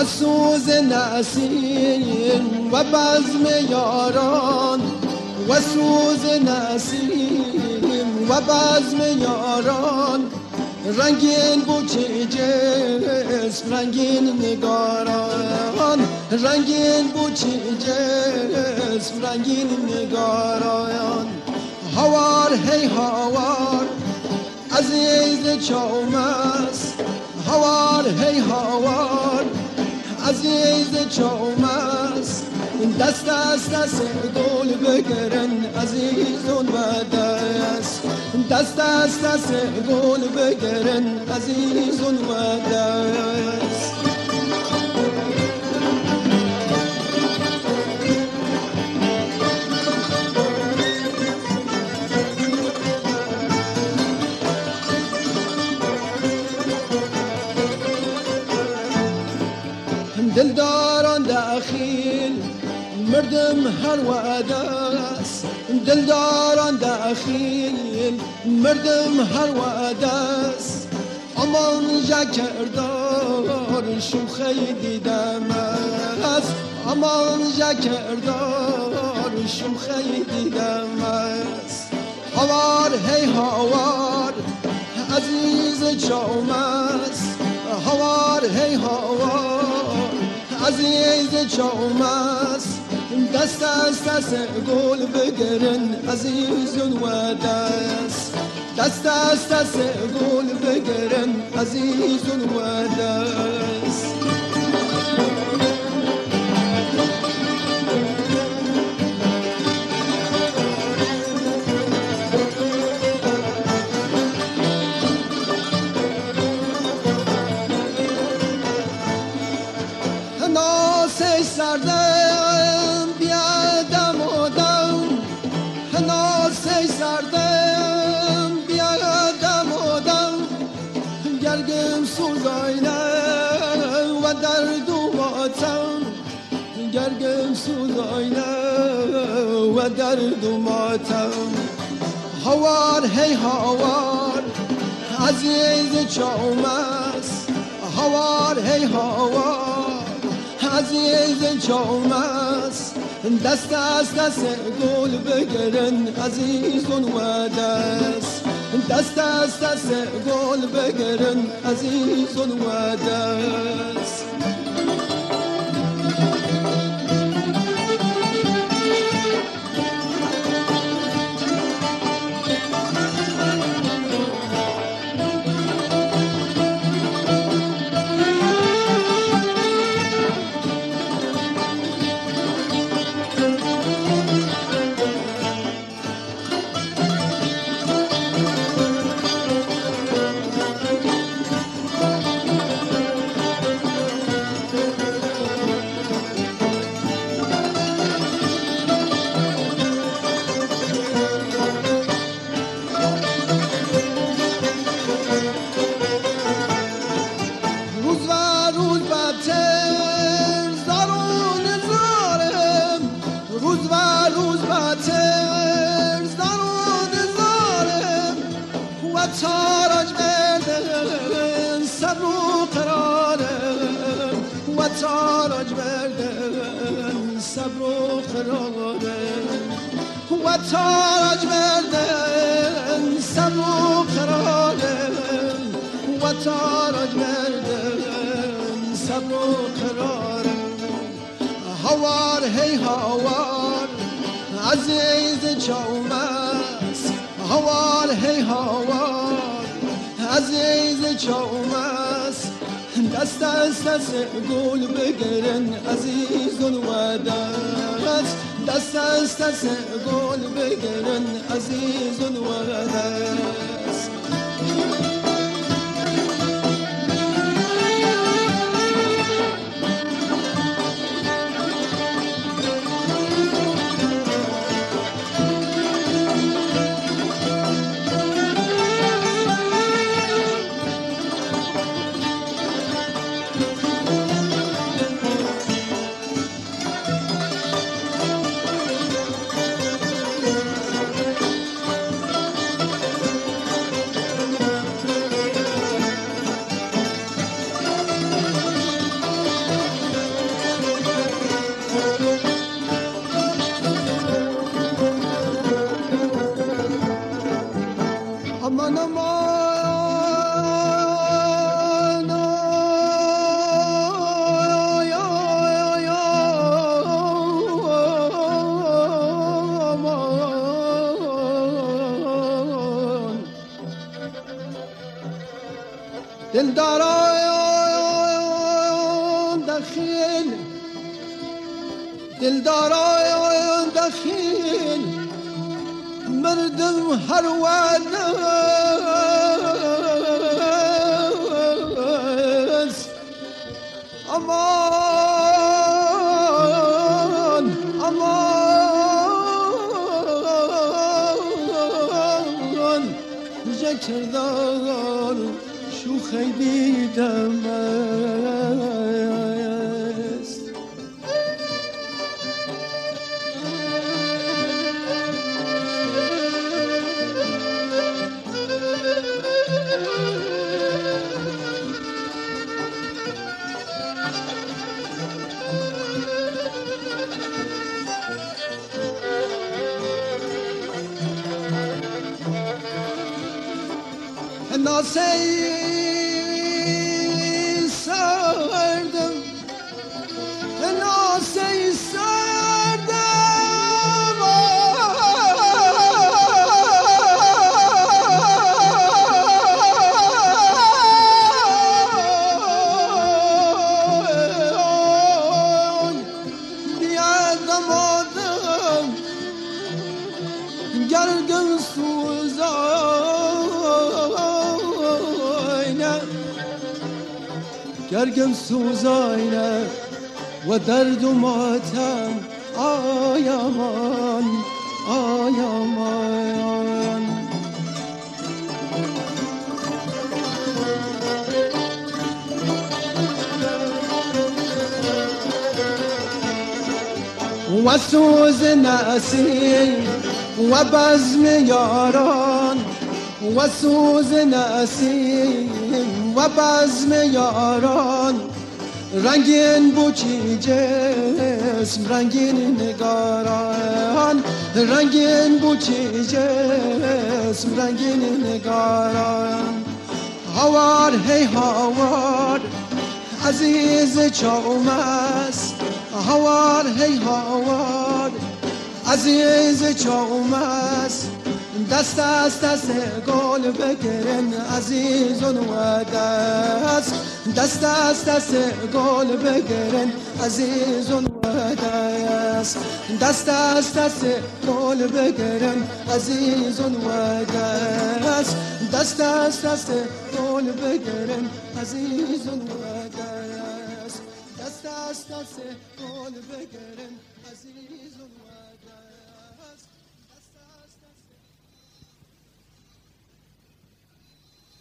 و سوز نسیم و بزم یاران و سوز نسیم و بزم یاران رنگین بوچه جسم رنگین نگاران رنگین بوچه جسم رنگین نگاران هوار هی هوار عزیز چومس هوار هی هوار عزیز چومس دست دست گل بگرن عزیزون و دست دست گل بگرن عزیزون و دست دلداران داخل مردم هر وادس دلداران داخل مردم هر وادس امان جکردار شوخی دیدم است امان جکردار شوخی دیدم است هوار هی هوار عزیز چومس هوار هی هوار عزیز چومس دست دست گل بگرن عزیزون و دست دست گل بگرن عزیزون و دست ناسه سردم بیادم و دم ناسه سردم بیادم و دم گرگم سوزاینه و درد و ماتم گرگم سوزاینه و درد و ماتم هوار هی هوار عزیز چومس هوار هی هوار عزیز چومس دست دست گل بگرن عزیزون و دست دست گل بگرن عزیزون و دست تاراج بردن صبر و قرارم و تاراج بردن صبر و قرارم و تاراج بردن صبر و قرارم و تاراج بردن صبر و قرارم هوار هی هوار عزیز چومس هوار هی هوار عزیز چومس دست دست گل بگرن عزیزون و دست دست گل بگرن عزیزون و دست دلداران دخیل دلداران دخیل مردم هر ونس امان امان کردار شوخی دیدم است ناسی سردم ناسی سردم بیادم آدم گرگم گرگم سوزاینه و درد و ماتم آیامان آیامان و سوز نسیم و بزم یاران و سوز نسیم و بزم یاران رنگین بوچی جسم رنگین نگاران رنگین بوچی جسم رنگین نگاران هوار هی هوار عزیز چوم است هوار هی هوار عزیز چوم است دست از دست گل بگیرن عزیزون و دست از دست گل بگیرن عزیزون و دست از دست گل بگیرن عزیزون و دست از دست گل بگیرن عزیزون و دست از دست گل بگیرن عزیزون و